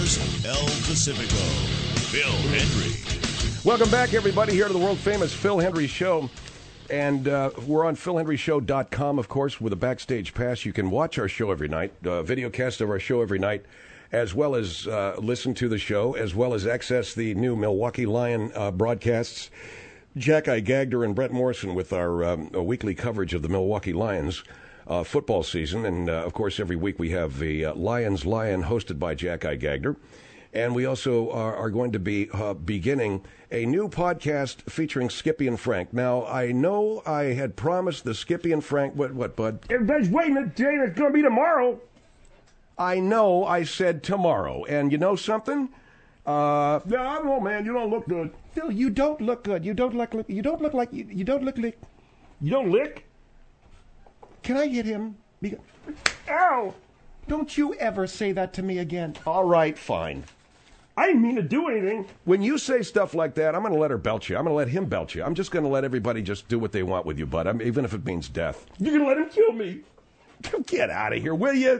yours, El Pacifico, Phil Hendrie. Welcome back, everybody, here to the world-famous Phil Hendrie Show. And we're on PhilHendrieShow.com, of course, with a backstage pass. You can watch our show every night, video cast of our show every night, as well as listen to the show, as well as access the new Milwaukee Lion broadcasts. Jack I. Gagder and Brett Morrison with our weekly coverage of the Milwaukee Lions football season. And, of course, every week we have the Lions Lion hosted by Jack I. Gagder. And we also are going to be beginning a new podcast featuring Skippy and Frank. Now, I know I had promised the Skippy and Frank... What, Bud? Everybody's waiting today. It's going to be tomorrow. I know I said tomorrow. And you know something? Yeah, I don't know, man. You don't look good. Phil, you don't look good. You don't look like... You don't lick? Can I hit him? Ow! Don't you ever say that to me again. All right, fine. I didn't mean to do anything. When you say stuff like that, I'm going to let her belt you. I'm going to let him belt you. I'm just going to let everybody just do what they want with you, bud. Even if it means death. You're going to let him kill me. Get out of here, will you?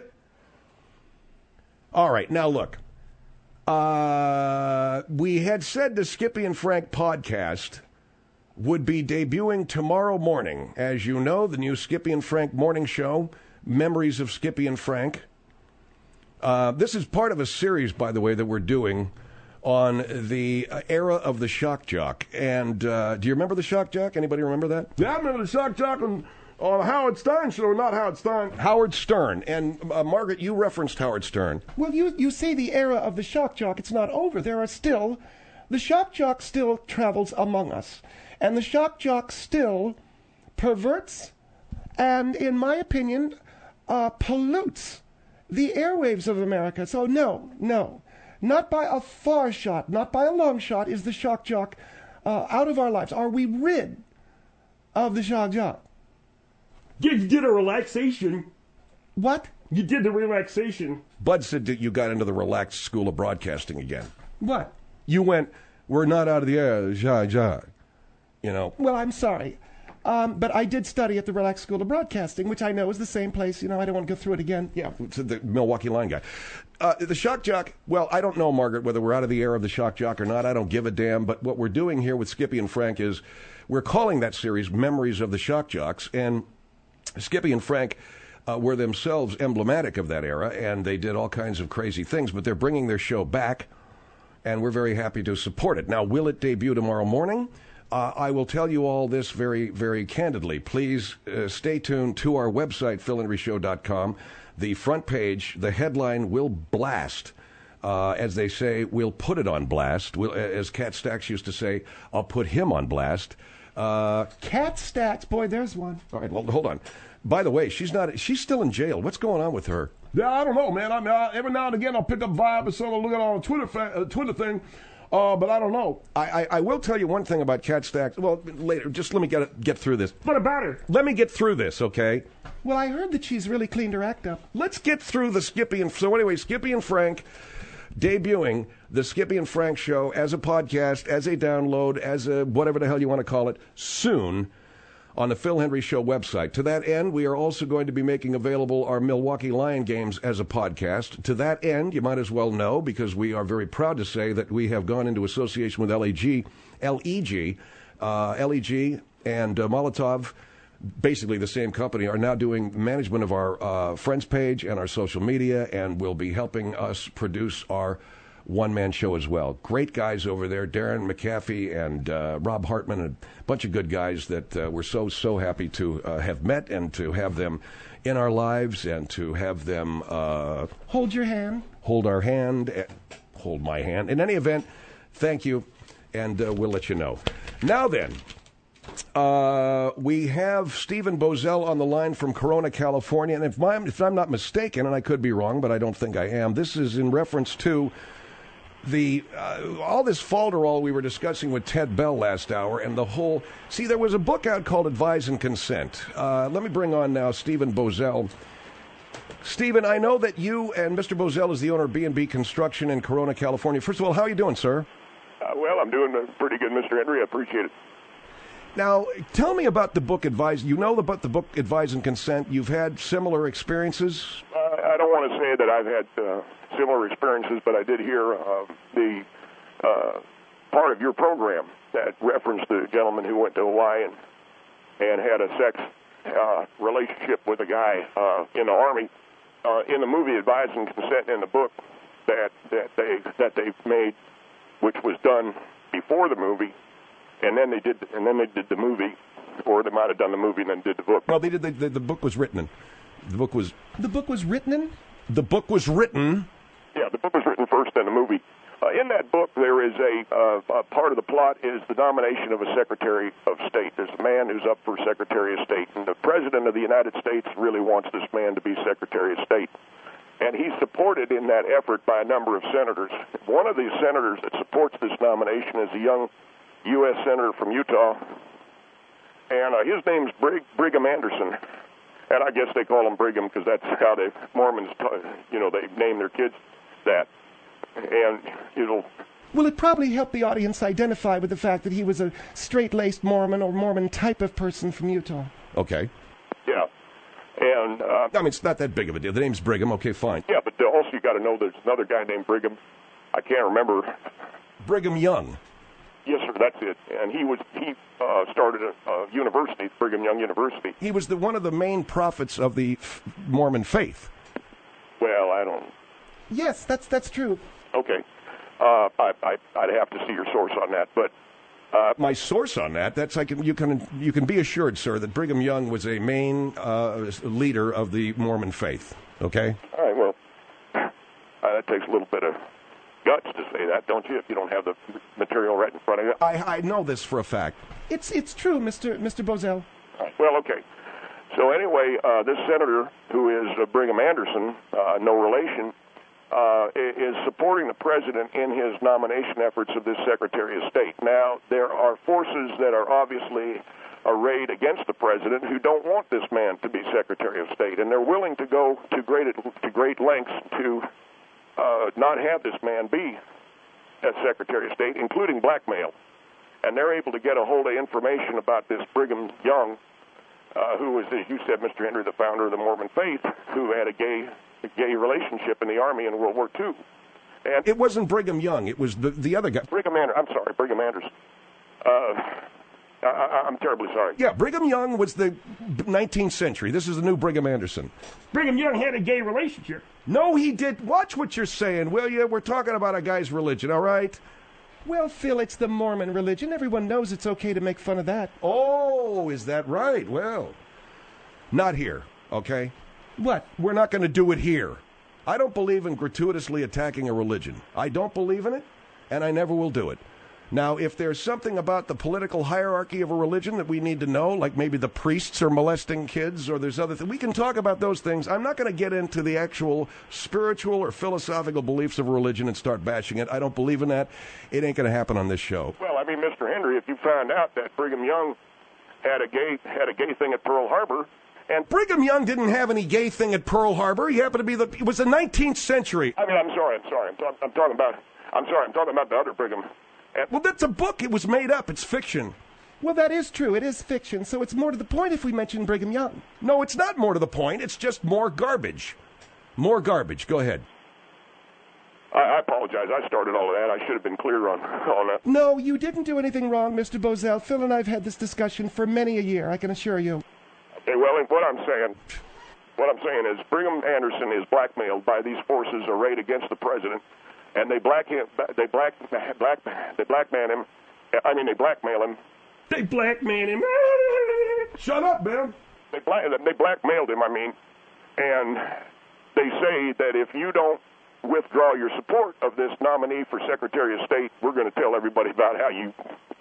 All right, now look. We had said the Skippy and Frank podcast would be debuting tomorrow morning. As you know, the new Skippy and Frank morning show, Memories of Skippy and Frank. This is part of a series, by the way, that we're doing on the era of the shock jock. And do you remember the shock jock? Anybody remember that? Yeah, I remember the shock jock on Howard Stern show, not Howard Stern. Howard Stern. And Margaret, you referenced Howard Stern. Well, you say the era of the shock jock. It's not over. The shock jock still travels among us. And the shock jock still perverts and, in my opinion, pollutes the airwaves of America. So no, not by a far shot, not by a long shot is the shock jock out of our lives. Are we rid of the shock jock? You did a relaxation. What? You did the relaxation. Bud said that you got into the relaxed school of broadcasting again. What? You went, we're not out of the air, shock jock. You know. Well, I'm sorry. But I did study at the Relaxed School of Broadcasting, which I know is the same place. You know, I don't want to go through it again. Yeah, it's the Milwaukee Line guy. The shock jock, well, I don't know, Margaret, whether we're out of the era of the shock jock or not. I don't give a damn. But what we're doing here with Skippy and Frank is we're calling that series Memories of the Shock Jocks. And Skippy and Frank were themselves emblematic of that era, and they did all kinds of crazy things. But they're bringing their show back, and we're very happy to support it. Now, will it debut tomorrow morning? I will tell you all this very, very candidly. Please stay tuned to our website, PhilHendrieShow.com. The front page, the headline will blast. As they say, we'll put it on blast. As Cat Stacks used to say, I'll put him on blast. Cat Stacks, boy, there's one. All right, well, hold on. By the way, she's still in jail. What's going on with her? Yeah, I don't know, man. I mean, every now and again I'll pick up Vibe or something, look at on a Twitter thing. But I don't know. I will tell you one thing about Cat Stacks. Well, later. Just let me get through this. What about her? Let me get through this, okay? Well, I heard that she's really cleaned her act up. Let's get through the Skippy and... So anyway, Skippy and Frank debuting the Skippy and Frank show as a podcast, as a download, as a whatever the hell you want to call it, soon on the Phil Hendrie Show website. To that end, we are also going to be making available our Milwaukee Lion games as a podcast. To that end, you might as well know, because we are very proud to say that we have gone into association with LEG, and Molotov, basically the same company, are now doing management of our friends page and our social media, and will be helping us produce our one-man show as well. Great guys over there, Darren McAfee and Rob Hartman, and a bunch of good guys that we're so happy to have met and to have them in our lives and to have them... hold your hand. Hold our hand. Hold my hand. In any event, thank you, and we'll let you know. Now then, we have Stephen Bozell on the line from Corona, California, and if I'm not mistaken, and I could be wrong, but I don't think I am, this is in reference to the all this falderall we were discussing with Ted Bell last hour, and the whole... See, there was a book out called Advise and Consent. Let me bring on now Stephen Bozell. Stephen, I know that you and Mr. Bozell is the owner of B&B Construction in Corona, California. First of all, how are you doing, sir? Well, I'm doing pretty good, Mr. Hendrie. I appreciate it. Now, tell me about the book Advise. You know about the book Advise and Consent. You've had similar experiences? I don't want to say that I've had similar experiences, but I did hear the part of your program that referenced the gentleman who went to Hawaii and had a sex relationship with a guy in the Army. In the movie Advise and Consent, in the book that they made, which was done before the movie, and then they did the movie, or they might have done the movie and then did the book. Well, they did. The book was written. The book was written. The book was written. Yeah, the book was written first, then the movie. In that book, there is a part of the plot is the nomination of a Secretary of State. There's a man who's up for Secretary of State, and the President of the United States really wants this man to be Secretary of State. And he's supported in that effort by a number of senators. One of the senators that supports this nomination is a young U.S. senator from Utah, and his name's Brigham Anderson. And I guess they call him Brigham because that's how the Mormons, they name their kids that. And Will it probably help the audience identify with the fact that he was a straight-laced Mormon or Mormon type of person from Utah? Okay. Yeah. And I mean, it's not that big of a deal. The name's Brigham. Okay, fine. Yeah, but also you got to know there's another guy named Brigham. I can't remember. Brigham Young. Yes, sir. That's it. And he started a university, Brigham Young University. He was one of the main prophets of the Mormon faith. Well, I don't. Yes, that's true. Okay. I'd have to see your source on that, but my source on that, you can be assured, sir, that Brigham Young was a main leader of the Mormon faith. Okay. All right. Well, that takes a little bit of guts to say that, don't you? If you don't have the material right in front of you. I know this for a fact. It's true, Mr. Bozell. All right. Well, okay. So anyway, this senator who is Brigham Anderson, no relation. Is supporting the president in his nomination efforts of this Secretary of State. Now, there are forces that are obviously arrayed against the president who don't want this man to be Secretary of State, and they're willing to go to great lengths to not have this man be as Secretary of State, including blackmail. And they're able to get a hold of information about this Brigham Young, who was, as you said, Mr. Henry, the founder of the Mormon faith, who had a gay relationship in the Army in World War II. And it wasn't Brigham Young. It was the other guy. Brigham Anderson. I'm terribly sorry. Yeah, Brigham Young was the 19th century. This is the new Brigham Anderson. Brigham Young had a gay relationship. No, he did. Watch what you're saying, will you? We're talking about a guy's religion, all right? Well, Phil, it's the Mormon religion. Everyone knows it's okay to make fun of that. Oh, is that right? Well, not here, okay? What? We're not going to do it here. I don't believe in gratuitously attacking a religion. I don't believe in it, and I never will do it. Now, if there's something about the political hierarchy of a religion that we need to know, like maybe the priests are molesting kids or there's other things, we can talk about those things. I'm not going to get into the actual spiritual or philosophical beliefs of a religion and start bashing it. I don't believe in that. It ain't going to happen on this show. Well, I mean, Mr. Henry, if you found out that Brigham Young had a gay thing at Pearl Harbor, and Brigham Young didn't have any gay thing at Pearl Harbor. He happened to be it was the 19th century. I mean, I'm sorry. I'm talking about the other Brigham. Well, that's a book. It was made up. It's fiction. Well, that is true. It is fiction, so it's more to the point if we mention Brigham Young. No, it's not more to the point. It's just more garbage. More garbage. Go ahead. I apologize. I started all of that. I should have been clear on that. No, you didn't do anything wrong, Mr. Bozell. Phil and I have had this discussion for many a year, I can assure you. Okay, well, what I'm saying is Brigham Anderson is blackmailed by these forces arrayed against the president, and they blackmail him. They blackmail him. Shut up, man. They blackmailed him, and they say that if you don't withdraw your support of this nominee for Secretary of State, we're going to tell everybody about how you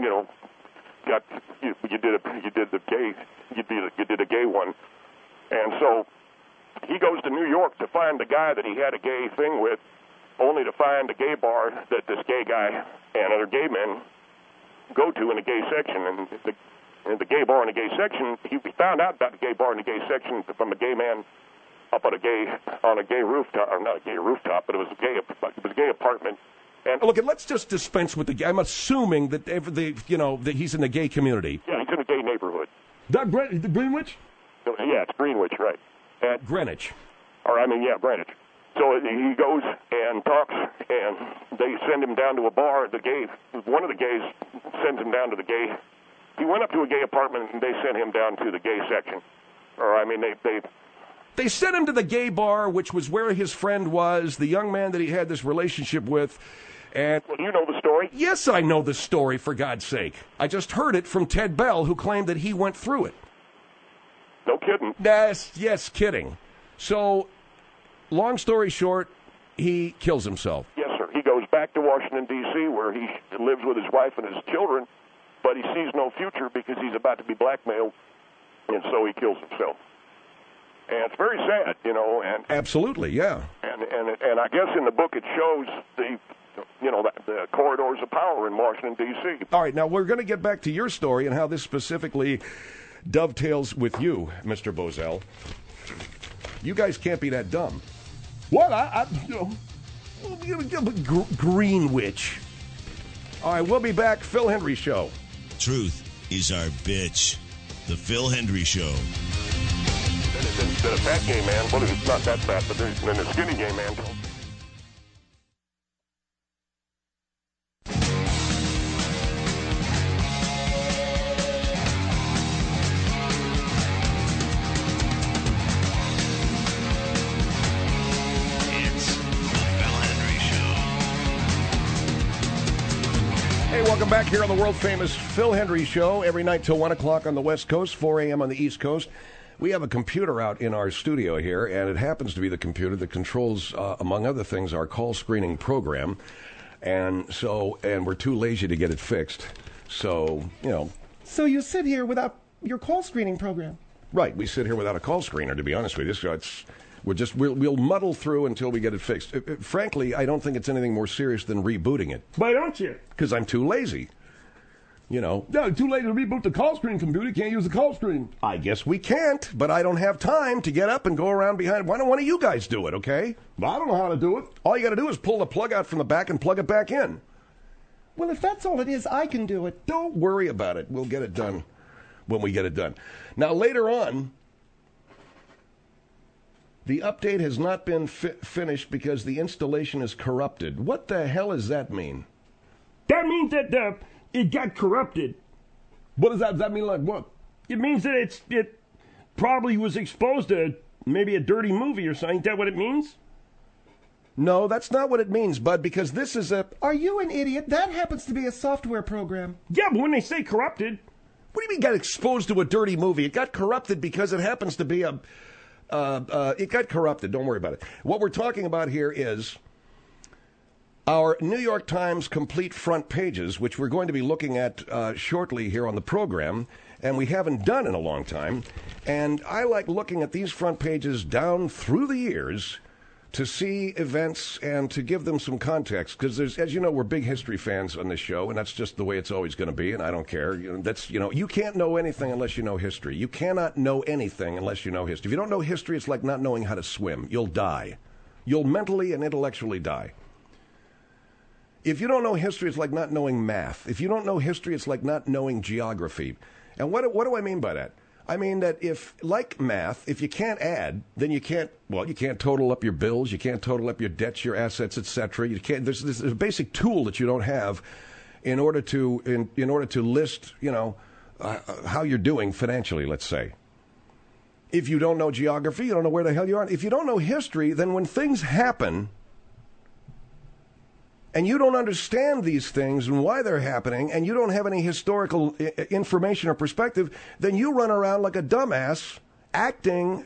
did a gay one. And so he goes to New York to find the guy that he had a gay thing with, only to find a gay bar that this gay guy and other gay men go to in the gay section. And the gay bar in the gay section, he found out about the gay bar in the gay section from a gay man up on a gay rooftop, or not a gay rooftop, but it was a gay apartment. And look, let's just dispense with the gay. I'm assuming that that he's in the gay community. Yeah, in a gay neighborhood. The Greenwich? Yeah, it's Greenwich, right. And, Greenwich. Greenwich. So he goes and talks, and they send him down to a bar. One of the gays sends him down to the gay. He went up to a gay apartment, and they sent him down to the gay section. They sent him to the gay bar, which was where his friend was, the young man that he had this relationship with. And well, do you know the story? Yes, I know the story, for God's sake. I just heard it from Ted Bell, who claimed that he went through it. No kidding. Yes, kidding. So, long story short, he kills himself. Yes, sir. He goes back to Washington, D.C., where he lives with his wife and his children, but he sees no future because he's about to be blackmailed, and so he kills himself. And it's very sad, And absolutely, yeah. And I guess in the book it shows the corridors of power in Washington, D.C. All right, now we're going to get back to your story and how this specifically dovetails with you, Mr. Bozell. You guys can't be that dumb. What? Greenwich. All right, we'll be back. Phil Hendrie Show. Truth is our bitch. The Phil Hendrie Show. The fat gay man, well, it's not that fat, but then the skinny gay man. Hey, welcome back here on the world-famous Phil Hendrie Show. Every night till 1 o'clock on the West Coast, 4 a.m. on the East Coast. We have a computer out in our studio here, and it happens to be the computer that controls, among other things, our call screening program. And we're too lazy to get it fixed. So, So you sit here without your call screening program? Right. We sit here without a call screener, to be honest with you. We'll muddle through until we get it fixed. Frankly, I don't think it's anything more serious than rebooting it. Why don't you? Because I'm too lazy. No, too late to reboot the call screen computer. You can't use the call screen. I guess we can't, but I don't have time to get up and go around behind. Why don't one of you guys do it, okay? Well, I don't know how to do it. All you got to do is pull the plug out from the back and plug it back in. Well, if that's all it is, I can do it. Don't worry about it. We'll get it done when we get it done. Now, later on, the update has not been finished because the installation is corrupted. What the hell does that mean? That means that it got corrupted. What does that? Does that mean like what? It means that it probably was exposed to maybe a dirty movie or something. Is that what it means? No, that's not what it means, Bud, because this is a... Are you an idiot? That happens to be a software program. Yeah, but when they say corrupted... What do you mean got exposed to a dirty movie? It got corrupted because it happens to be it got corrupted. Don't worry about it. What we're talking about here is our New York Times complete front pages, which we're going to be looking at shortly here on the program, and we haven't done in a long time. And I like looking at these front pages down through the years to see events and to give them some context, because as you know, we're big history fans on this show, and that's just the way it's always going to be, and I don't care. You can't know anything unless you know history. You cannot know anything unless you know history. If you don't know history, it's like not knowing how to swim. You'll die. You'll mentally and intellectually die. If you don't know history, it's like not knowing math. If you don't know history, it's like not knowing geography. And what do I mean by that? I mean that if, like math, if you can't add, then you can't total up your bills, you can't total up your debts, your assets, etc. You can't. There's a basic tool that you don't have in order to list, how you're doing financially, let's say. If you don't know geography, you don't know where the hell you are. If you don't know history, then when things happen and you don't understand these things and why they're happening, and you don't have any historical information or perspective, then you run around like a dumbass, acting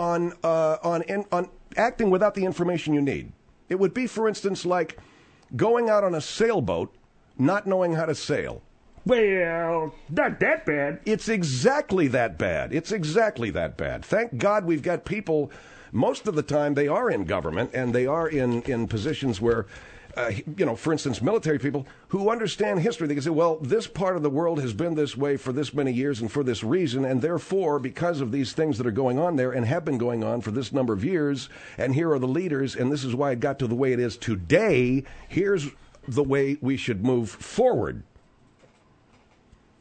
acting without the information you need. It would be, for instance, like going out on a sailboat, not knowing how to sail. Well, not that bad. It's exactly that bad. It's exactly that bad. Thank God we've got people. Most of the time, they are in government and they are in positions where. For instance, military people who understand history, they can say, well, this part of the world has been this way for this many years and for this reason, and therefore, because of these things that are going on there and have been going on for this number of years, and here are the leaders, and this is why it got to the way it is today, here's the way we should move forward.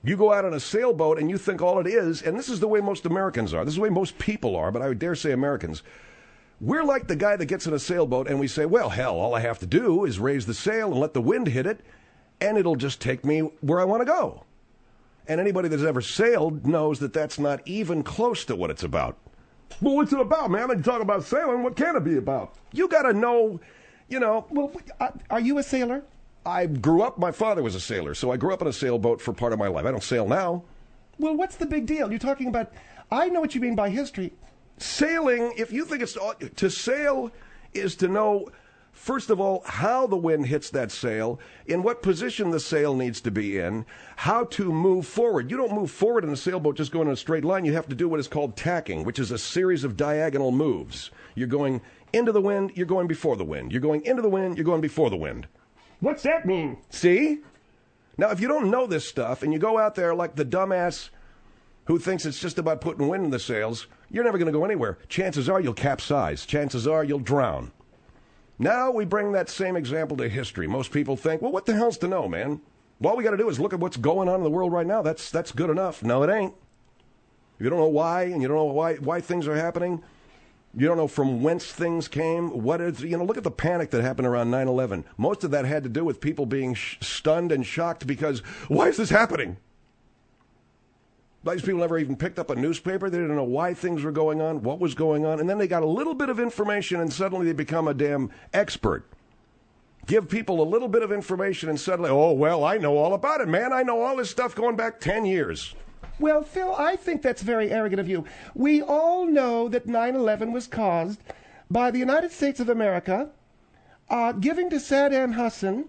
You go out on a sailboat and you think all it is, and this is the way most Americans are. This is the way most people are, but I would dare say Americans. We're like the guy that gets in a sailboat and we say, well, hell, all I have to do is raise the sail and let the wind hit it, and it'll just take me where I want to go. And anybody that's ever sailed knows that that's not even close to what it's about. Well, what's it about, man? You talk about sailing. What can it be about? You got to know, Well, are you a sailor? I grew up, my father was a sailor, so I grew up on a sailboat for part of my life. I don't sail now. Well, what's the big deal? You're talking about, I know what you mean by history. Sailing, if you think to sail is to know, first of all, how the wind hits that sail, in what position the sail needs to be in, how to move forward. You don't move forward in a sailboat just going in a straight line. You have to do what is called tacking, which is a series of diagonal moves. You're going into the wind, you're going before the wind. You're going into the wind, you're going before the wind. What's that mean? See? Now, if you don't know this stuff and you go out there like the dumbass who thinks it's just about putting wind in the sails, you're never going to go anywhere. Chances are you'll capsize. Chances are you'll drown. Now we bring that same example to history. Most people think, well, what the hell's to know, man? All we got to do is look at what's going on in the world right now. That's good enough. No, it ain't. If you don't know why, and you don't know why things are happening, you don't know from whence things came. Look at the panic that happened around 9/11. Most of that had to do with people being stunned and shocked because, why is this happening? These people never even picked up a newspaper. They didn't know why things were going on, what was going on, and then they got a little bit of information and suddenly they become a damn expert. Give people a little bit of information and suddenly, oh, well, I know all about it, man. I know all this stuff going back 10 years. Well, Phil, I think that's very arrogant of you. We all know that 9/11 was caused by the United States of America giving to Saddam Hussein.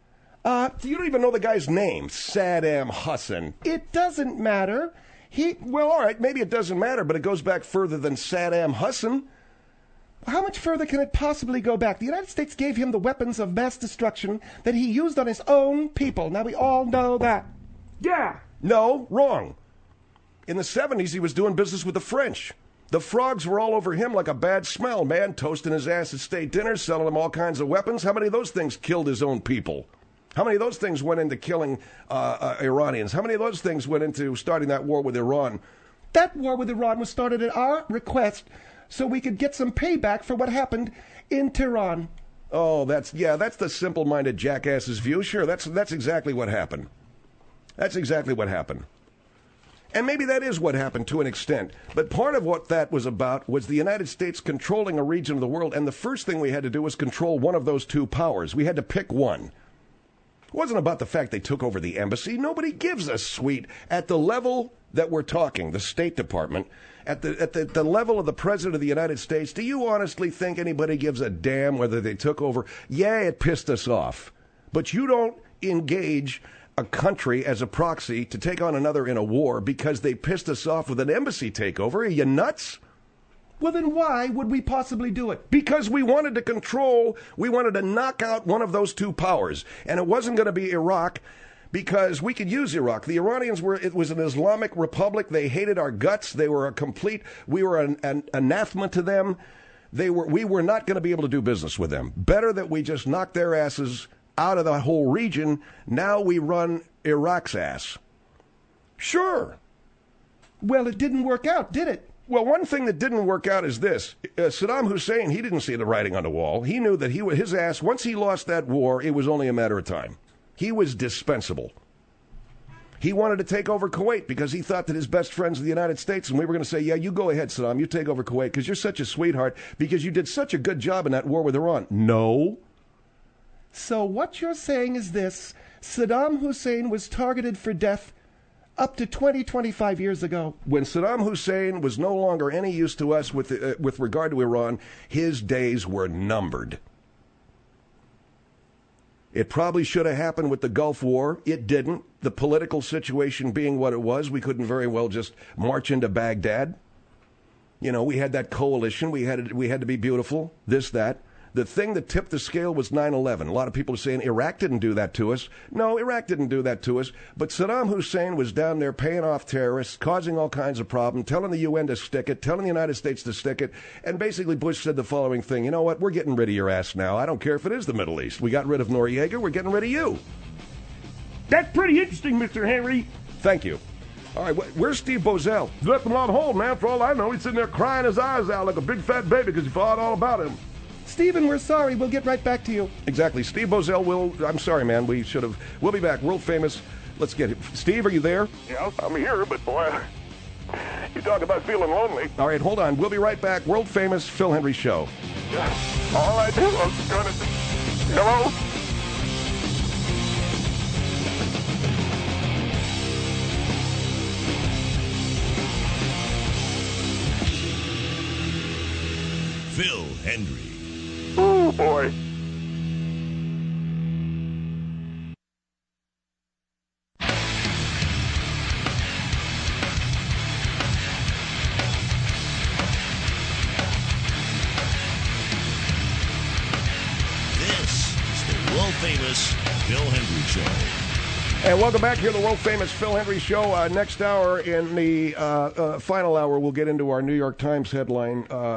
You don't even know the guy's name, Saddam Hussein. It doesn't matter. Well, all right, maybe it doesn't matter, but it goes back further than Saddam Hussein. How much further can it possibly go back? The United States gave him the weapons of mass destruction that he used on his own people. Now, we all know that. Yeah. No, wrong. In the 70s, he was doing business with the French. The frogs were all over him like a bad smell, man, toasting his ass at state dinners, selling him all kinds of weapons. How many of those things killed his own people? How many of those things went into killing Iranians? How many of those things went into starting that war with Iran? That war with Iran was started at our request so we could get some payback for what happened in Tehran. Oh, that's the simple-minded jackass's view. Sure, that's exactly what happened. That's exactly what happened. And maybe that is what happened to an extent. But part of what that was about was the United States controlling a region of the world, and the first thing we had to do was control one of those two powers. We had to pick one. It wasn't about the fact they took over the embassy. Nobody gives a sweet. At the level that we're talking, the State Department, at the level of the President of the United States, do you honestly think anybody gives a damn whether they took over? Yeah, it pissed us off. But you don't engage a country as a proxy to take on another in a war because they pissed us off with an embassy takeover. Are you nuts? Well, then why would we possibly do it? Because we wanted to knock out one of those two powers. And it wasn't going to be Iraq because we could use Iraq. The Iranians it was an Islamic republic. They hated our guts. We were an anathema to them. We were not going to be able to do business with them. Better that we just knock their asses out of the whole region. Now we run Iraq's ass. Sure. Well, it didn't work out, did it? Well, one thing that didn't work out is this. Saddam Hussein, he didn't see the writing on the wall. He knew that his ass, once he lost that war, it was only a matter of time. He was dispensable. He wanted to take over Kuwait because he thought that his best friends were the United States, and we were going to say, yeah, you go ahead, Saddam, you take over Kuwait because you're such a sweetheart, because you did such a good job in that war with Iran. No. So what you're saying is this: Saddam Hussein was targeted for death up to 25 years ago. When Saddam Hussein was no longer any use to us with regard to Iran, his days were numbered. It probably should have happened with the Gulf War. It didn't. The political situation being what it was, we couldn't very well just march into Baghdad. You know, we had that coalition. We had to be beautiful, this, that. The thing that tipped the scale was 9/11. A lot of people are saying Iraq didn't do that to us. No, Iraq didn't do that to us. But Saddam Hussein was down there paying off terrorists, causing all kinds of problems, telling the UN to stick it, telling the United States to stick it. And basically Bush said the following thing: you know what? We're getting rid of your ass now. I don't care if it is the Middle East. We got rid of Noriega. We're getting rid of you. That's pretty interesting, Mr. Henry. Thank you. All right, where's Steve Bozell? Left him on hold, man. For all I know, he's sitting there crying his eyes out like a big fat baby because you forgot all about him. Stephen, we're sorry. We'll get right back to you. Exactly. Steve Bozell will... I'm sorry, man. We'll be back. World famous. Let's get it. Steve, are you there? Yeah, I'm here, but boy, you talk about feeling lonely. All right, hold on. We'll be right back. World famous Phil Hendrie Show. Yeah. All I do, I'm trying to... Hello? Phil Hendrie. Oh, boy. This is the world-famous Phil Hendrie Show. And welcome back here to the world-famous Phil Hendrie Show. Next hour, in the final hour, we'll get into our New York Times headline.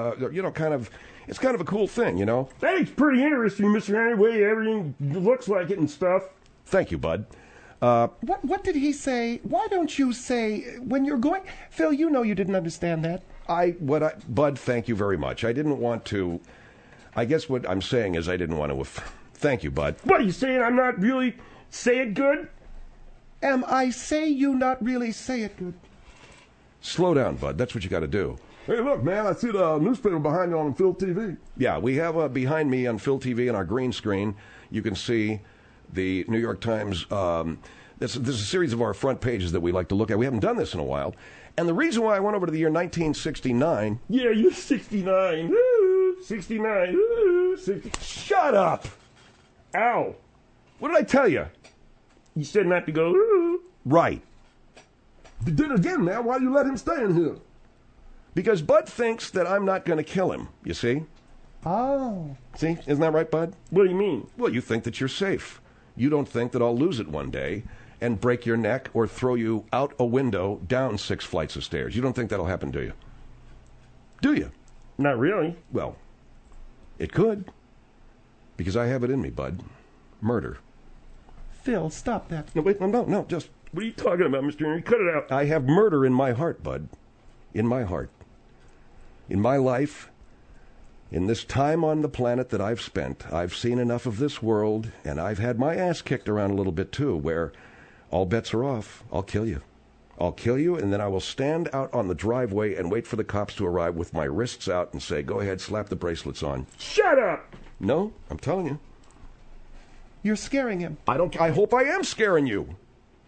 It's kind of a cool thing, you know? That's pretty interesting, Mr. Henry, way everything looks like it and stuff. Thank you, bud. What did he say? Why don't you say when you're going... Phil, you know you didn't understand that. Bud, thank you very much. I didn't want to... I guess what I'm saying is I didn't want to... Thank you, bud. What, are you saying I'm not really say it good? Am I say you not really say it good? Slow down, bud. That's what you got to do. Hey, look, man, I see the newspaper behind you on Phil TV. Yeah, we have behind me on Phil TV on our green screen, you can see the New York Times. This is a series of our front pages that we like to look at. We haven't done this in a while. And the reason why I went over to the year 1969... Yeah, you're 69. Ooh, 69. Ooh, 60. Shut up! Ow. What did I tell you? You said not to go, ooh. Right. You did it again, man. Why you let him stay in here? Because Bud thinks that I'm not going to kill him, you see? Oh. See? Isn't that right, Bud? What do you mean? Well, you think that you're safe. You don't think that I'll lose it one day and break your neck or throw you out a window down 6 flights of stairs. You don't think that'll happen, do you? Do you? Not really. Well, it could. Because I have it in me, Bud. Murder. Phil, stop that. No, wait, no, just... What are you talking about, Mr. Henry? Cut it out. I have murder in my heart, Bud. In my heart. In my life, in this time on the planet that I've spent, I've seen enough of this world, and I've had my ass kicked around a little bit too, where all bets are off. I'll kill you. I'll kill you, and then I will stand out on the driveway and wait for the cops to arrive with my wrists out and say, go ahead, slap the bracelets on. Shut up! No, I'm telling you. You're scaring him. I hope I am scaring you.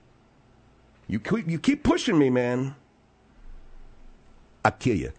You keep pushing me, man. I'll kill you.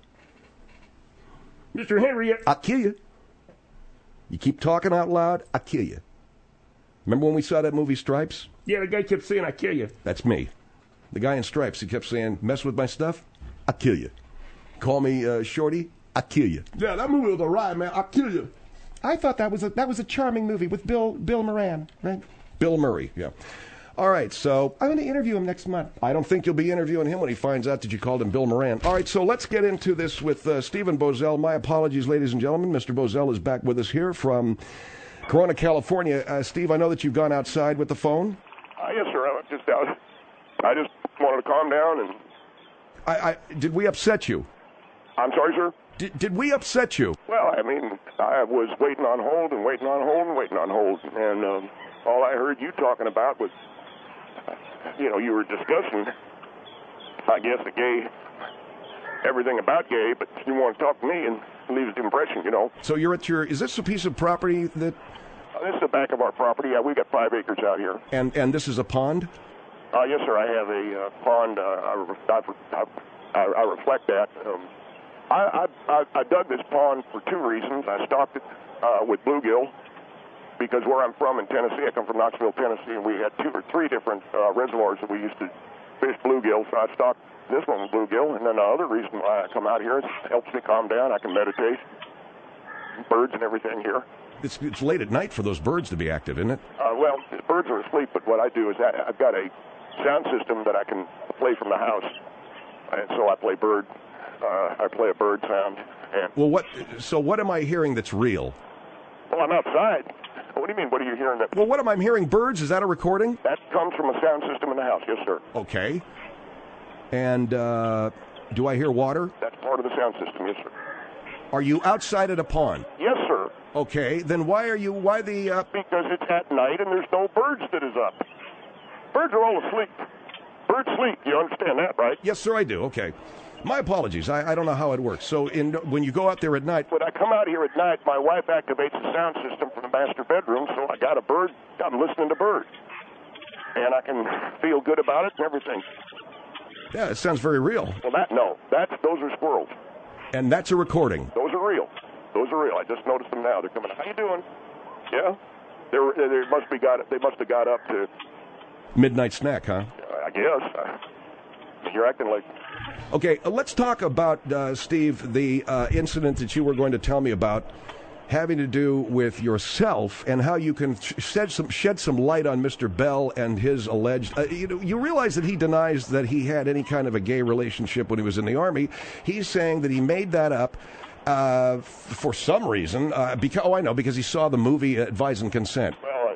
Mr. Henry... I'll kill you. You keep talking out loud, I'll kill you. Remember when we saw that movie Stripes? Yeah, the guy kept saying, I kill you. That's me. The guy in Stripes, he kept saying, mess with my stuff, I'll kill you. Call me Shorty, I'll kill you. Yeah, that movie was a ride, man. I'll kill you. I thought that was a charming movie with Bill Moran, right? Bill Murray, yeah. All right, so... I'm going to interview him next month. I don't think you'll be interviewing him when he finds out that you called him Bill Moran. All right, so let's get into this with Stephen Bozell. My apologies, ladies and gentlemen. Mr. Bozell is back with us here from Corona, California. Steve, I know that you've gone outside with the phone. Yes, sir. I was just out. I just wanted to calm down and... Did we upset you? I'm sorry, sir? Did we upset you? Well, I mean, I was waiting on hold and waiting on hold and waiting on hold. And all I heard you talking about was, you were discussing, I guess, everything about gay, but you want to talk to me and leave the impression, So you're at is this a piece of property that... this is the back of our property. Yeah, we got 5 acres out here. And this is a pond? Yes, sir. I have a pond. I reflect that. I dug this pond for 2 reasons. I stocked it with bluegill because where I'm from in Tennessee, I come from Knoxville, Tennessee, and we had 2 or 3 different reservoirs that we used to fish bluegill. So I stocked this one with bluegill. And then the other reason why I come out here is it helps me calm down. I can meditate. Birds and everything here. It's late at night for those birds to be active, isn't it? Well, the birds are asleep, but what I do is I've got a sound system that I can play from the house, and so I play bird. I play a bird sound. And well, what am I hearing that's real? well, I'm outside. What do you mean? What are you hearing? Well, what am I hearing? Birds? Is that a recording? That comes from a sound system in the house. Yes, sir. Okay. And do I hear water? That's part of the sound system. Yes, sir. Are you outside at a pond? Yes, sir. Okay. Then why the... Because it's at night and there's no birds that is up. Birds are all asleep. Birds sleep. You understand that, right? Yes, sir, I do. Okay. My apologies. I don't know how it works. So when you go out there at night... When I come out here at night, my wife activates the sound system from the master bedroom, so I got a bird. I'm listening to birds. And I can feel good about it and everything. Yeah, it sounds very real. Well, those are squirrels. And that's a recording. Those are real. Those are real. I just noticed them now. They're coming. How you doing? Yeah. They must have got up to midnight snack, huh? I guess. You're acting like. Okay, let's talk about Steve, the incident that you were going to tell me about, having to do with yourself and how you can shed some light on Mr. Bell and his alleged. You realize that he denies that he had any kind of a gay relationship when he was in the Army. He's saying that he made that up for some reason. Because he saw the movie Advise and Consent. Well,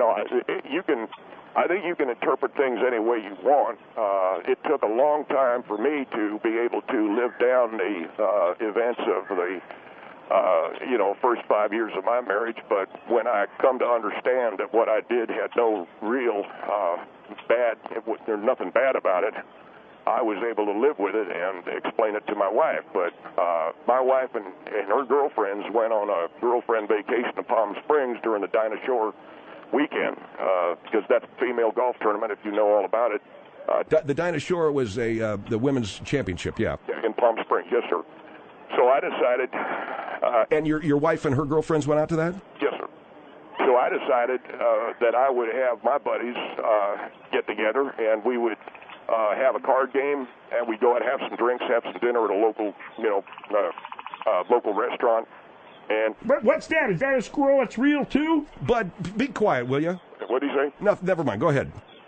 I think you can interpret things any way you want. It took a long time for me to be able to live down the events of the first 5 years of my marriage, but when I come to understand that what I did had no real there's nothing bad about it, I was able to live with it and explain it to my wife. But my wife and her girlfriends went on a girlfriend vacation to Palm Springs during the Dinah Shore weekend, because that's a female golf tournament, if you know all about it. The Dinah Shore was the women's championship, yeah. In Palm Springs, yes, sir. So I decided... and your wife and her girlfriends went out to that? Yes, sir. So I decided that I would have my buddies get together, and we would have a card game, and we'd go out and have some drinks, have some dinner at a local, local restaurant. And what's that? Is that a squirrel that's real, too? Bud, be quiet, will you? What did he say? No, never mind. Go ahead.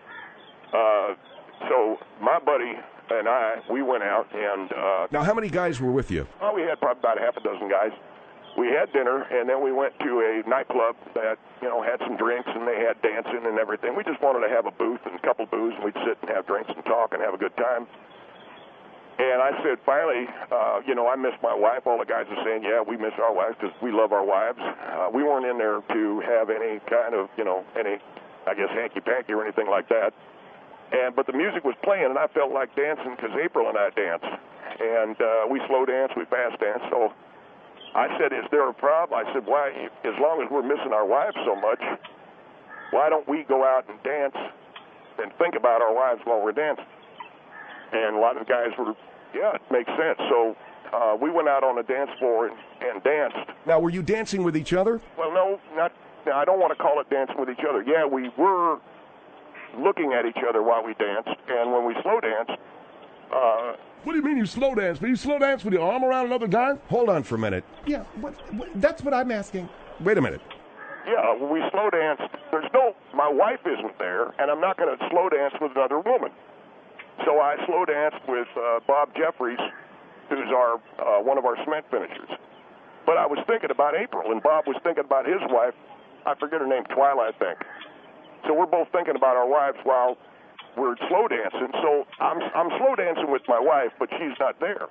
So my buddy and I, we went out and... now, how many guys were with you? We had probably about half a dozen guys. We had dinner, and then we went to a nightclub that, had some drinks, and they had dancing and everything. We just wanted to have a booth and a couple booze, and we'd sit and have drinks and talk and have a good time. And I said, finally, I miss my wife. All the guys are saying, yeah, we miss our wives because we love our wives. We weren't in there to have any kind of, hanky-panky or anything like that. But the music was playing, and I felt like dancing because April and I danced. And we slow dance, we fast dance. So I said, is there a problem? I said, why, as long as we're missing our wives so much, why don't we go out and dance and think about our wives while we're dancing? And a lot of the guys were, yeah, it makes sense. So we went out on the dance floor and danced. Now, were you dancing with each other? Well, no, I don't want to call it dancing with each other. Yeah, we were looking at each other while we danced, and when we slow danced... What do you mean you slow dance? Will you slow dance with your arm around another guy? Hold on for a minute. Yeah, that's what I'm asking. Wait a minute. Yeah, when we slow danced, my wife isn't there, and I'm not going to slow dance with another woman. So I slow danced with Bob Jeffries, who's one of our cement finishers. But I was thinking about April, and Bob was thinking about his wife. I forget her name, Twilight, I think. So we're both thinking about our wives while we're slow dancing. So I'm slow dancing with my wife, but she's not there.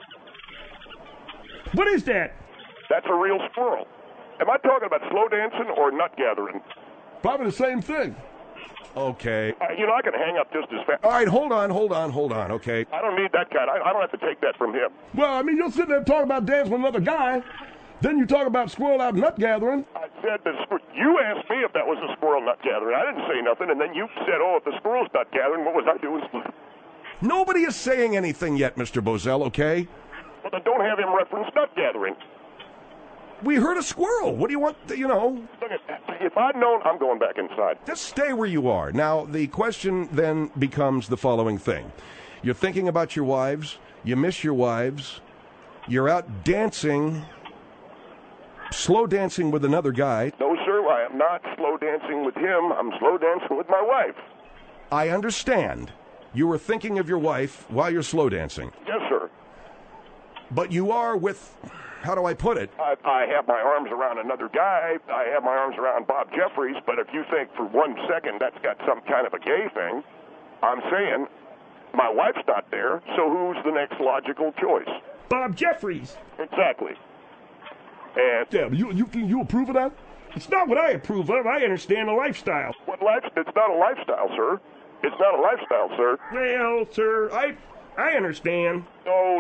What is that? That's a real squirrel. Am I talking about slow dancing or nut gathering? Probably the same thing. Okay. I can hang up just as fast. All right, hold on, okay? I don't need that kind. I don't have to take that from him. Well, I mean, you're sitting there talking about dancing with another guy, then you talk about squirrel out nut gathering. I said, you asked me if that was a squirrel nut gathering. I didn't say nothing, and then you said, if the squirrel's nut gathering, what was I doing? Nobody is saying anything yet, Mr. Bozell, okay? Well, then don't have him reference nut gathering. We heard a squirrel. What do you want, Look, if I'd known, I'm going back inside. Just stay where you are. Now, the question then becomes the following thing. You're thinking about your wives. You miss your wives. You're out dancing, slow dancing with another guy. No, sir, I am not slow dancing with him. I'm slow dancing with my wife. I understand. You were thinking of your wife while you're slow dancing. Yes, sir. But you are with how do I put it? I have my arms around another guy. I have my arms around Bob Jeffries. But if you think for 1 second that's got some kind of a gay thing, I'm saying my wife's not there, so who's the next logical choice? Bob Jeffries. Exactly. And Yeah, you approve of that? It's not what I approve of. I understand the lifestyle. it's not a lifestyle, sir. It's not a lifestyle, sir. Well, sir, I understand. No.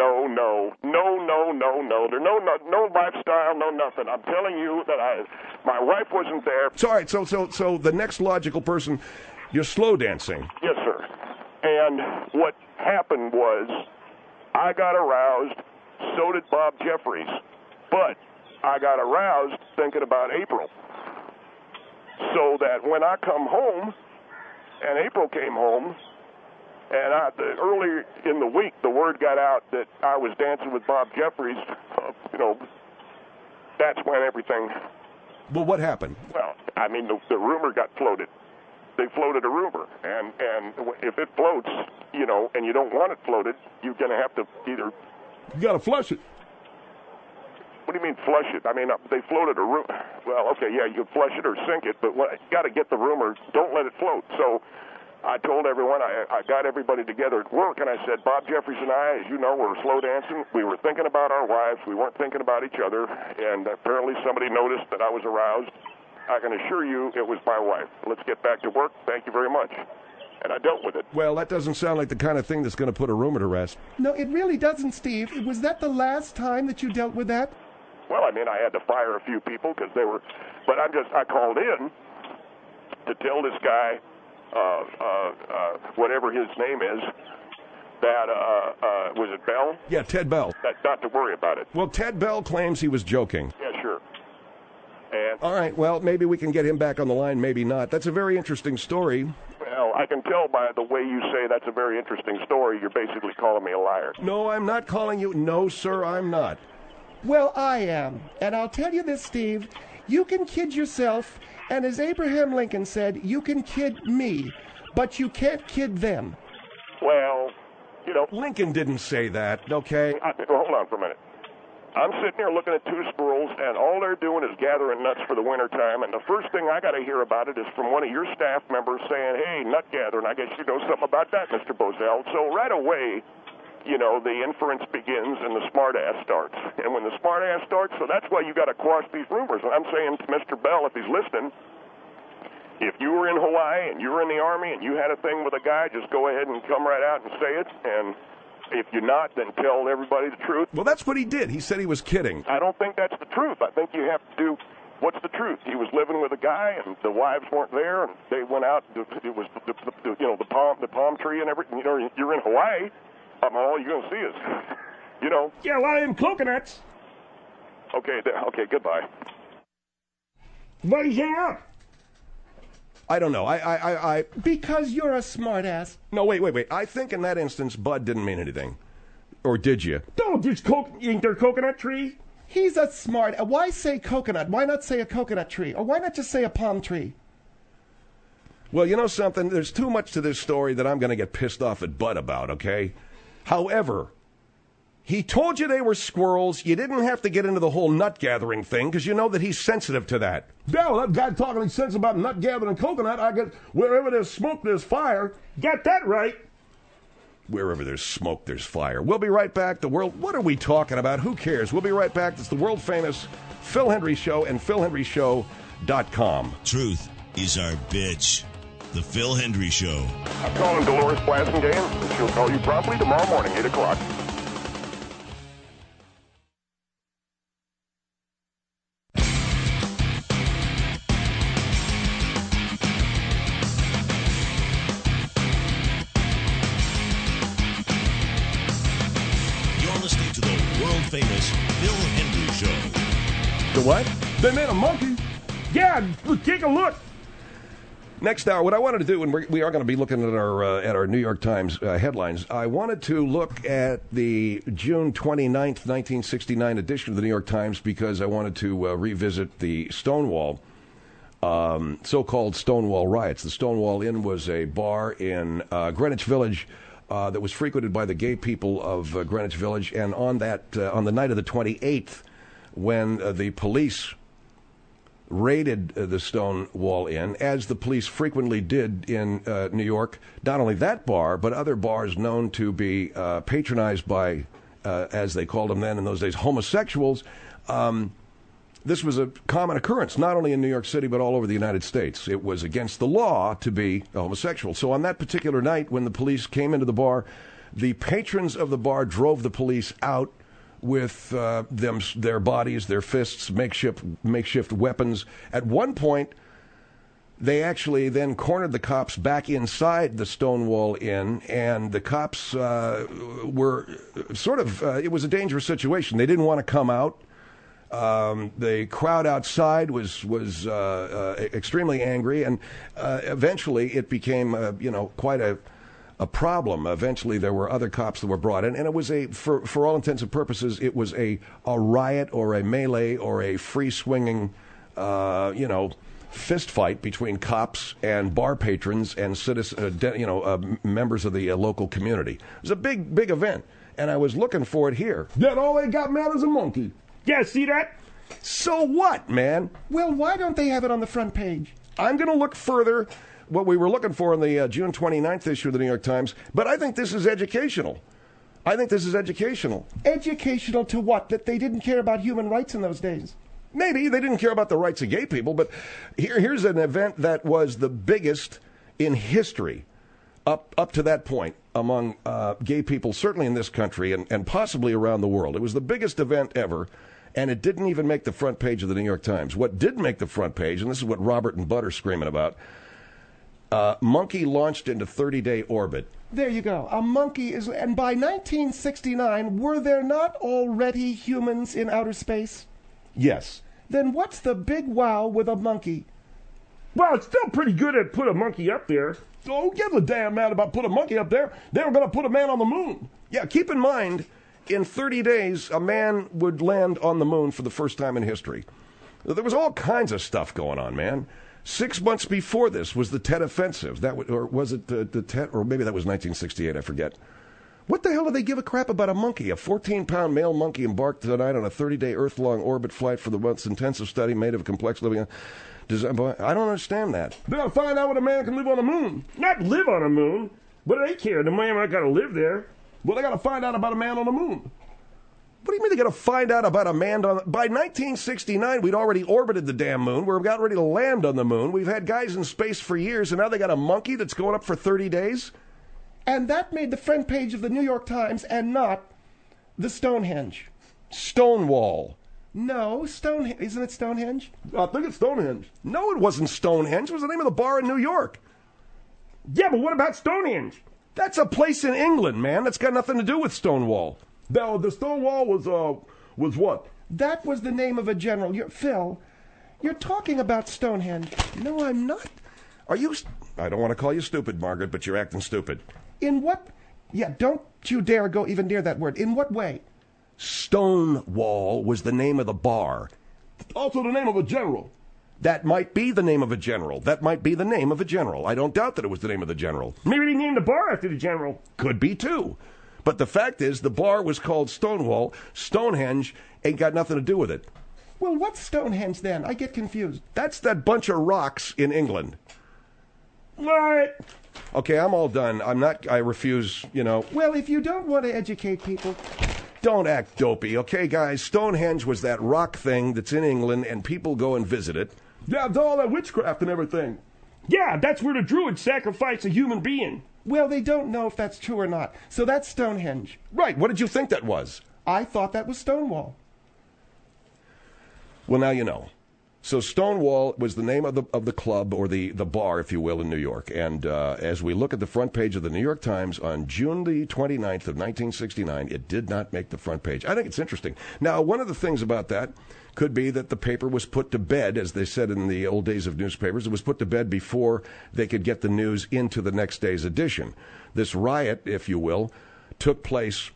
There's no lifestyle, no nothing. I'm telling you that my wife wasn't there. So, all right, so the next logical person, you're slow dancing. Yes, sir. And what happened was I got aroused, so did Bob Jeffries. But I got aroused thinking about April. So that when I come home, and April came home, and early in the week, the word got out that I was dancing with Bob Jeffries. That's when everything. Well, what happened? Well, I mean, the rumor got floated. They floated a rumor, and if it floats, and you don't want it floated, you're going to have to either. You got to flush it. What do you mean flush it? I mean, they floated a rumor. Well, okay, yeah, you can flush it or sink it, but you got to get the rumor. Don't let it float. So I told everyone, I got everybody together at work, and I said, Bob Jeffries and I, as you know, were slow dancing. We were thinking about our wives. We weren't thinking about each other, and apparently somebody noticed that I was aroused. I can assure you it was my wife. Let's get back to work. Thank you very much. And I dealt with it. Well, that doesn't sound like the kind of thing that's going to put a rumor to rest. No, it really doesn't, Steve. Was that the last time that you dealt with that? Well, I mean, I had to fire a few people because they were, but I called in to tell this guy, whatever his name is, that, was it Bell? Yeah, Ted Bell. That not to worry about it. Well, Ted Bell claims he was joking. Yeah, sure. And All right, well, maybe we can get him back on the line, maybe not. That's a very interesting story. well, I can tell by the way you say that's a very interesting story, you're basically calling me a liar. No, I'm not calling you. No, sir, I'm not. Well, I am. And I'll tell you this, Steve. You can kid yourself, and as Abraham Lincoln said, you can kid me, but you can't kid them. Well, Lincoln didn't say that, okay? Hold on for a minute. I'm sitting here looking at two squirrels, and all they're doing is gathering nuts for the winter time, and the first thing I got to hear about it is from one of your staff members saying, hey, nut gathering, I guess you know something about that, Mr. Bozell. So right away, the inference begins and the smart-ass starts. And when the smart-ass starts, so that's why you got to quash these rumors. And I'm saying to Mr. Bell, if he's listening, if you were in Hawaii and you were in the Army and you had a thing with a guy, just go ahead and come right out and say it. And if you're not, then tell everybody the truth. Well, that's what he did. He said he was kidding. I don't think that's the truth. I think you have to do what's the truth. He was living with a guy, and the wives weren't there, and they went out. It was the palm tree and everything. You're in Hawaii. All you're going to see is, Yeah, a lot of them coconuts. Okay, goodbye. Why did you hang up? I don't know. I Because you're a smartass. No, wait. I think in that instance, Bud didn't mean anything. Or did you? Don't, ain't there a coconut tree? He's a smart. Why say coconut? Why not say a coconut tree? Or why not just say a palm tree? Well, you know something? There's too much to this story that I'm going to get pissed off at Bud about, okay? However, he told you they were squirrels. You didn't have to get into the whole nut gathering thing because you know that he's sensitive to that. Bell, that guy talking sense about nut gathering coconut, I get wherever there's smoke, there's fire. Got that right. Wherever there's smoke, there's fire. We'll be right back. What are we talking about? Who cares? We'll be right back. It's the world-famous Phil Hendrie Show and PhilHendrieShow.com. Truth is our bitch. The Phil Hendrie Show. I'm calling Dolores Blasingame, and she'll call you promptly tomorrow morning, 8 o'clock. You're listening to the world-famous Phil Hendrie Show. The what? They made a monkey. Yeah, take a look. Next hour, what I wanted to do, and we are going to be looking at our New York Times headlines, I wanted to look at the June 29th, 1969 edition of the New York Times because I wanted to revisit the Stonewall, so-called Stonewall riots. The Stonewall Inn was a bar in Greenwich Village that was frequented by the gay people of Greenwich Village. And on the night of the 28th, when the police raided the Stonewall Inn, as the police frequently did in New York, not only that bar, but other bars known to be patronized by, as they called them then in those days, homosexuals. This was a common occurrence, not only in New York City, but all over the United States. It was against the law to be a homosexual. So on that particular night, when the police came into the bar, the patrons of the bar drove the police out with their bodies, their fists, makeshift weapons. At one point, they actually then cornered the cops back inside the Stonewall Inn, and the cops were sort of, it was a dangerous situation. They didn't want to come out. The crowd outside was extremely angry, and eventually it became, quite a problem. Eventually there were other cops that were brought in, and it was for all intents and purposes, it was a riot or a melee or a free-swinging, fist fight between cops and bar patrons and members of the local community. It was a big event, and I was looking for it here. That all they got, man, is a monkey. Yeah, see that? So what, man? Well, why don't they have it on the front page? I'm going to look further, what we were looking for in the June 29th issue of the New York Times, but I think this is educational. Educational to what? That they didn't care about human rights in those days? Maybe. They didn't care about the rights of gay people, but here's an event that was the biggest in history up to that point among gay people, certainly in this country and possibly around the world. It was the biggest event ever, and it didn't even make the front page of the New York Times. What did make the front page, and this is what Robert and Bud are screaming about, monkey launched into 30-day orbit. There you go. A monkey is... And by 1969, were there not already humans in outer space? Yes. Then what's the big wow with a monkey? Well, it's still pretty good at put a monkey up there. Don't give a damn man about put a monkey up there. They were going to put a man on the moon. Yeah, keep in mind, in 30 days, a man would land on the moon for the first time in history. There was all kinds of stuff going on, man. 6 months before this was the Tet Offensive. Or was it the Tet? Or maybe that was 1968, I forget. What the hell do they give a crap about a monkey? A 14-pound male monkey embarked tonight on a 30-day Earth-long orbit flight for the month's intensive study made of complex living... I don't understand that. They're going to find out what a man can live on the moon. Not live on the moon. But they care. The man might got to live there. Well, they got to find out about a man on the moon. What do you mean they got to find out about a man on... By 1969, we'd already orbited the damn moon. We're about ready to land on the moon. We've had guys in space for years, and now they got a monkey that's going up for 30 days? And that made the front page of the New York Times and not the Stonehenge. Stonewall. No, Stonehenge. Isn't it Stonehenge? I think it's Stonehenge. No, it wasn't Stonehenge. It was the name of the bar in New York. Yeah, but what about Stonehenge? That's a place in England, man. That's got nothing to do with Stonewall. The Stonewall was what? That was the name of a general. Phil, you're talking about Stonehenge. No, I'm not. Are you... I don't want to call you stupid, Margaret, but you're acting stupid. In what... Yeah, don't you dare go even near that word. In what way? Stonewall was the name of the bar. Also the name of a general. That might be the name of a general. That might be the name of a general. I don't doubt that it was the name of the general. Maybe they named the bar after the general. Could be, too. But the fact is, the bar was called Stonewall. Stonehenge ain't got nothing to do with it. Well, what's Stonehenge, then? I get confused. That's that bunch of rocks in England. What? Okay, I'm all done. I refuse, Well, if you don't want to educate people... Don't act dopey, okay, guys? Stonehenge was that rock thing that's in England, and people go and visit it. Yeah, it's all that witchcraft and everything. Yeah, that's where the Druids sacrificed a human being. Well, they don't know if that's true or not. So that's Stonehenge. Right. What did you think that was? I thought that was Stonewall. Well, now you know. So Stonewall was the name of the club, or the bar, if you will, in New York. And as we look at the front page of the New York Times on June the 29th of 1969, it did not make the front page. I think it's interesting. Now, one of the things about that could be that the paper was put to bed, as they said in the old days of newspapers. It was put to bed before they could get the news into the next day's edition. This riot, if you will, took place...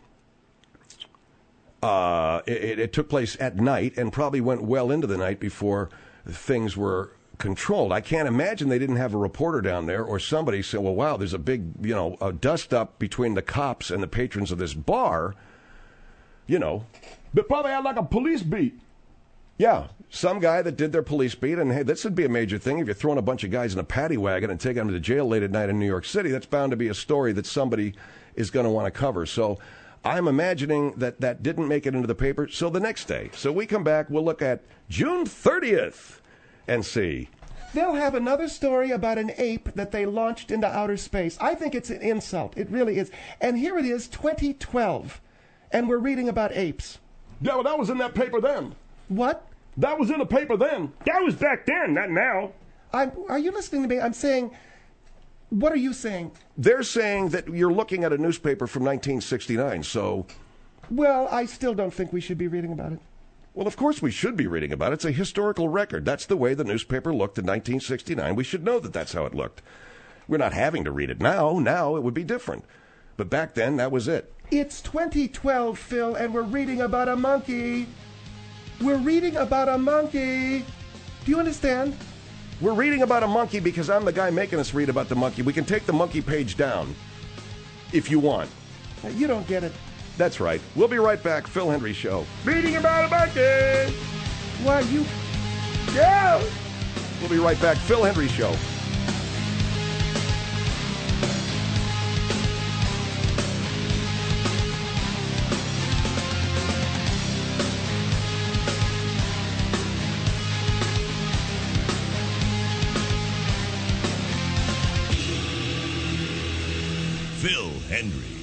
It took place at night and probably went well into the night before things were controlled. I can't imagine they didn't have a reporter down there or somebody say, well, wow, there's a big, a dust up between the cops and the patrons of this bar. They probably had like a police beat. Yeah, some guy that did their police beat, and hey, this would be a major thing. If you're throwing a bunch of guys in a paddy wagon and taking them to jail late at night in New York City, that's bound to be a story that somebody is going to want to cover. So I'm imagining that didn't make it into the paper. So the next day, so we come back, we'll look at June 30th and see. They'll have another story about an ape that they launched into outer space. I think it's an insult. It really is. And here it is, 2012, and we're reading about apes. Yeah, well, that was in that paper then. What? That was in the paper then. That was back then, not now. Are you listening to me? I'm saying, what are you saying? They're saying that you're looking at a newspaper from 1969, so... Well, I still don't think we should be reading about it. Well, of course we should be reading about it. It's a historical record. That's the way the newspaper looked in 1969. We should know that that's how it looked. We're not having to read it now. Now it would be different. But back then, that was it. It's 2012, Phil, and we're reading about a monkey. We're reading about a monkey. Do you understand? We're reading about a monkey because I'm the guy making us read about the monkey. We can take the monkey page down if you want. You don't get it. That's right. We'll be right back. Phil Hendrie Show. Reading about a monkey. Why, you... Yeah. We'll be right back. Phil Hendrie Show. Phil Hendrie.